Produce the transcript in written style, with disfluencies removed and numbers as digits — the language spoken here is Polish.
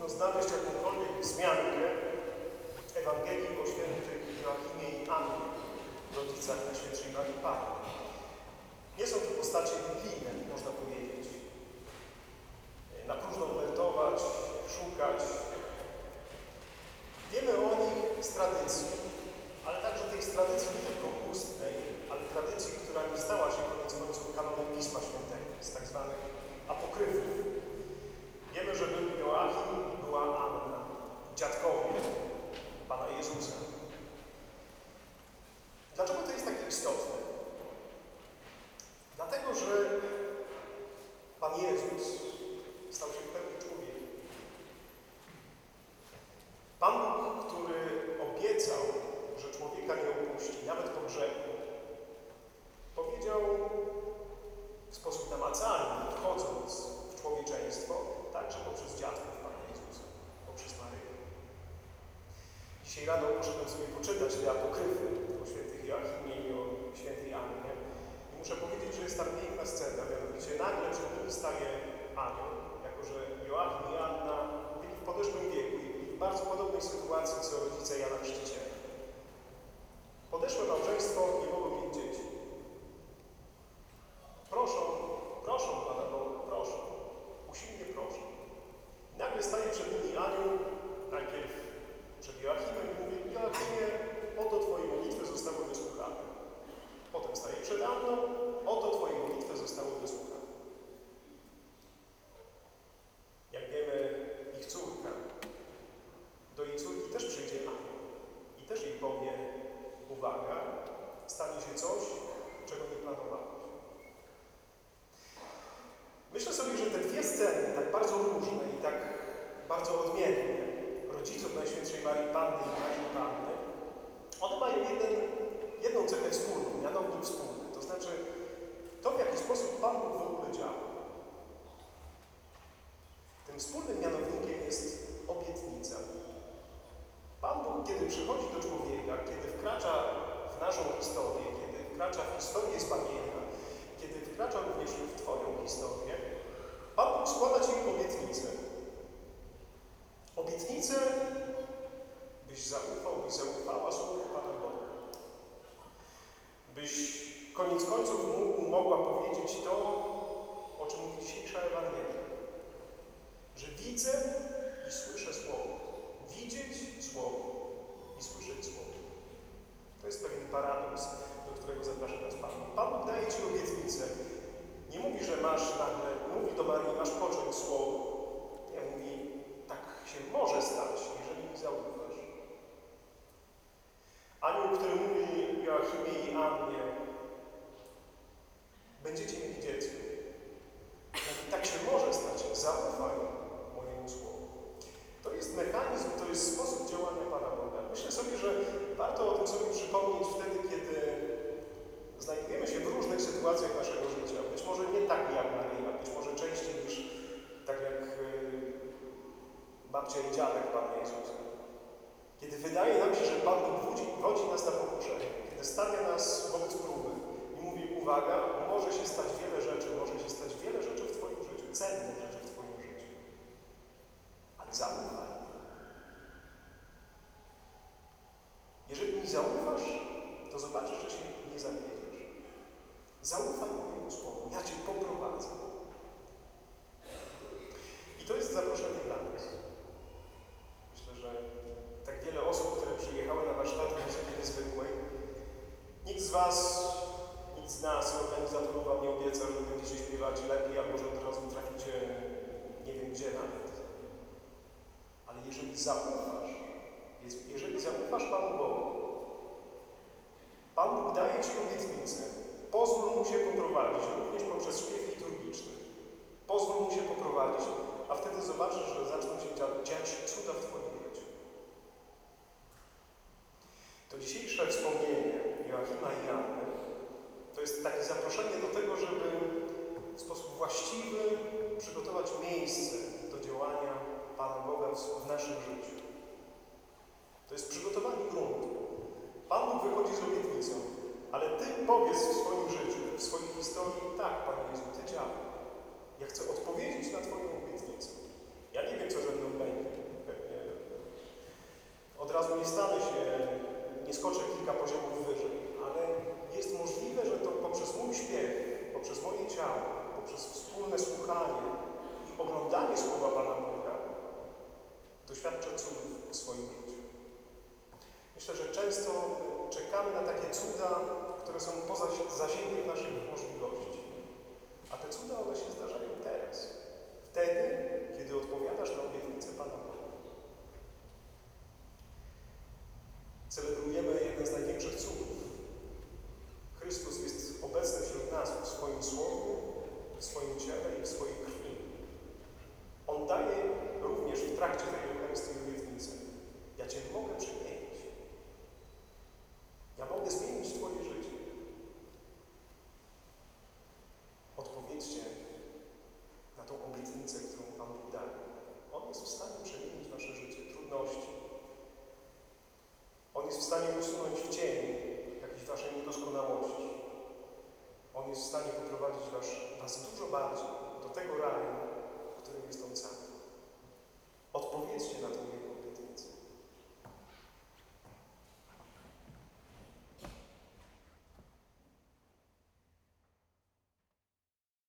znaleźć jakąkolwiek wzmiankę Ewangelii o świętych Joachimie i Annie, rodzicach Najświętszej Marii Panny. Nie są to postacie biblijne, można powiedzieć. Na próżno wertować, szukać. Wiemy o nich z tradycji, ale także tej z tradycji nie tylko ustnej, ale tradycji, która nie stała się koniec końców kanonem Pisma Świętego, z tak zwanych apokryfów. Wiemy, że był Joachim i była Anna, dziadkowie Pana Jezusa. Dlaczego to jest takie istotne? Dlatego, że Pan Jezus stał się w pełni człowiekiem. Pan Bóg, który obiecał, że człowieka nie opuści, nawet po grzechu, powiedział w sposób namacalny, wchodząc w człowieczeństwo, także poprzez dziadków Pana Jezusa, poprzez Maryję. Dzisiaj rano poszedłem sobie poczytać te apokryfy o świętych Joachimie i o świętej Annie. I muszę powiedzieć, że jest tam piękna scena, mianowicie nagle przed nimi staje anioł, jako że Joachim i Anna byli w podeszłym wieku i byli w bardzo podobnej sytuacji, co rodzice Jana Chrzciciela. Podeszłe małżeństwo nie mogło mieć dzieci. Proszą Pana Boga, proszą, usilnie proszą. I nagle staje przed nimi anioł, najpierw przed Joachimem i mówi: Joachimie, oto Twoje modlitwy zostały wysłuchane. Potem staje przed Anną, oto Twoje modlitwy zostały wysłuchane. Jak wiemy, ich córka, do jej córki też przyjdzie anioł i też jej powie: uwaga, stanie się coś, czego nie planowałeś. Myślę sobie, że te dwie sceny, tak bardzo różne i tak bardzo odmienne, rodziców Najświętszej Marii Panny i Marii Panny, one mają jedną cechę wspólną, mianownik wspólny. To znaczy to, w jaki sposób Pan Bóg w ogóle działa. Tym wspólnym mianownikiem jest obietnica. Pan Bóg, kiedy przychodzi do człowieka, kiedy wkracza w naszą historię, kiedy wkracza w historię zbawienia, kiedy wkracza również w Twoją historię, Pan Bóg składa Ci obietnicę. Obietnicę, byś zaufał, byś zaufała słowu Pana Boga. Byś koniec końców mogła powiedzieć to, o czym mówi dzisiejsza Ewangelia. Że widzę i słyszę Słowo. Widzieć Słowo i słyszeć Słowo. To jest pewien paradoks, do którego zaprasza nas Pan. Pan Bóg daje Ci obietnicę. Nie mówi, że masz nagle, mówi do Marii, masz począć Słowo. Nie, mówi, tak się może stać, jeżeli mi zaufasz. Anioł, który mówi Joachimie i Annie, będziecie mieli dziecko. Mówi, tak się może stać, zaufaj mojemu Słowu. To jest mechanizm, to jest sposób działania Pana Boga. Myślę sobie, że warto o tym sobie przypomnieć wtedy, kiedy znajdujemy się w różnych sytuacjach naszego życia. Być może nie tak jak Maryja, być może częściej niż tak jak babcia i dziadek Pana Jezusa. Kiedy wydaje nam się, że Pan Bóg wodzi nas na pokuszenie, kiedy stawia nas wobec próby i mówi: uwaga, może się stać wiele rzeczy w Twoim życiu, cennych rzeczy w Twoim życiu. Ale zaufaj. Jeżeli mi zaufasz, to zobaczysz, że się nie zawiedziesz. Zaufaj mojemu Słowu, ja Cię poprowadzę. I to jest zaproszenie dla nas. Myślę, że tak wiele osób, które przyjechały na warsztaty muzyki niezwykłej, nikt z Was, nikt z nas, organizatorów Wam nie obieca, że będziecie śpiewać lepiej, albo że od razu traficie nie wiem gdzie nawet. Ale jeżeli zaufasz Panu Bogu, Pan Bóg daje Ci obietnicę. Pozwól Mu się poprowadzić, również poprzez śpiew liturgiczny. Pozwól Mu się poprowadzić, a wtedy zobaczysz, że zaczną się dziać cuda w Twoim życiu. To dzisiejsze wspomnienie Joachima i Anny to jest takie zaproszenie do tego, żeby w sposób właściwy przygotować miejsce do działania Pana Boga w naszym życiu. To jest przygotowanie gruntu. Pan Bóg wychodzi z obietnicą, ale Ty powiedz w swoim życiu, w swojej historii: tak, Panie Jezu, Ty działaj. Ja chcę odpowiedzieć na Twoją obietnicę. Ja nie wiem, co ze mną będzie. często czekamy na takie cuda, które są poza zasięgiem naszych możliwości. A te cuda, one się zdarzają teraz. Wtedy, kiedy odpowiadasz na obietnicę Pana Boga. Celebrujemy jeden z największych cudów. Chrystus jest obecny wśród nas w swoim słowie, w swoim ciele i w swojej krwi. On daje również w trakcie tej Eucharystii obietnicę. Ja Cię mogę przemienić. Ja mogę zmienić Twoje życie. Odpowiedzcie na tą obietnicę, którą Pan Bóg daje. On jest w stanie przemienić wasze życie, trudności. On jest w stanie usunąć w cień jakiejś waszej niedoskonałości. On jest w stanie poprowadzić was dużo bardziej do tego